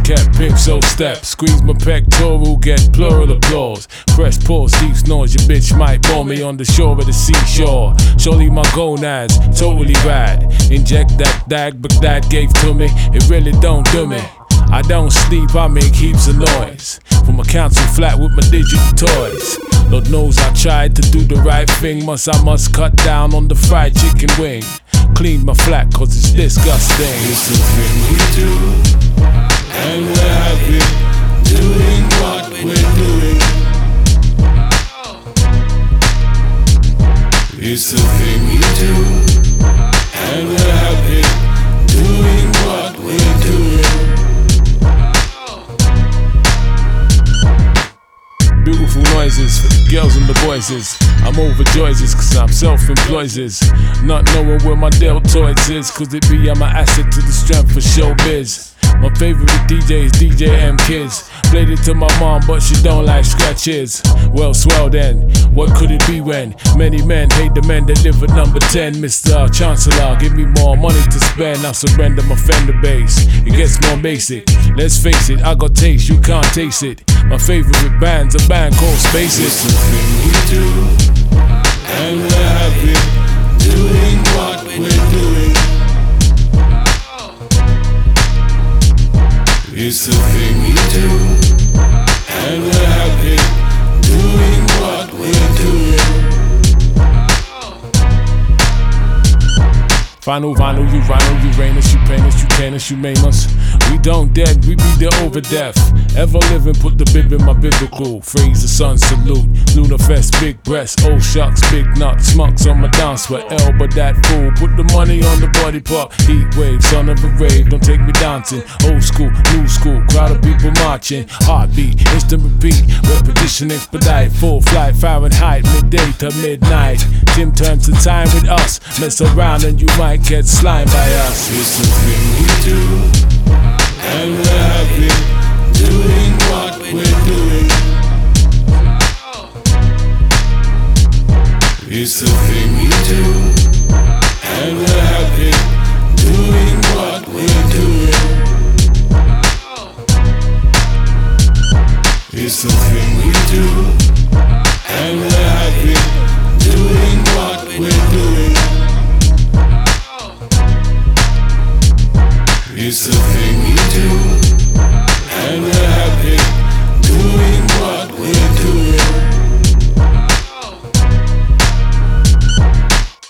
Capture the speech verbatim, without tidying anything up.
kept, pimp so step. Squeeze my pectoral, get plural applause. Press pause, deep snores, your bitch might bore me on the shore of the seashore. Surely my gonads, totally rad. Inject that dag, but that gave to me, it really don't do me. I don't sleep, I make heaps of noise. From a council flat with my digital toys. Lord knows I tried to do the right thing. Must I must cut down on the fried chicken wing. Clean my flat cause it's disgusting. It's the thing we do, and we're happy doing what we're doing. It's the thing we do, and we're happy doing what we're doing. Beautiful noises for the girls and the boyses. I'm overjoyed cause I'm self-employed. Not knowing where my deltoids is, cause it be I'm an asset to the strength for showbiz. My favorite D J is D J M Kids. Played it to my mom but she don't like scratches. Well swell then, what could it be when many men hate the men that live at number ten? Mister Chancellor, give me more money to spend. I surrender my Fender bass, it gets more basic. Let's face it, I got taste, you can't taste it. My favorite band's a band called Spaces. It's the thing we do, and we're happy doing what we're doing. It's the thing we do, and we're happy doing what we're doing. Final vinyl, you vinyl, Uranus, you paint us, you can us, you maim us. We don't dead, we be the over deaf. Ever living, put the bib in my biblical. Phrase the sun salute, Lunar Fest, big breasts, oh shucks, big nuts, smucks on my dance with elbow that fool. Put the money on the body part, heat wave, son of a rave, don't take me dancing. Old school, new school, crowd of people marching. Heartbeat, instant repeat, repetition expedite, full flight, Fahrenheit, midday to midnight. Gym turns to time with us, mess around and you might get slimed by us. It's the thing we do, and we're happy doing what we're doing. It's the thing we do, and we're happy doing what we're doing. It's the thing we do, and we're happy doing what we're doing. It's the thing we do, and we're